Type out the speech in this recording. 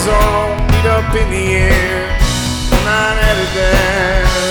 all meet up in the air, and I'm headed there.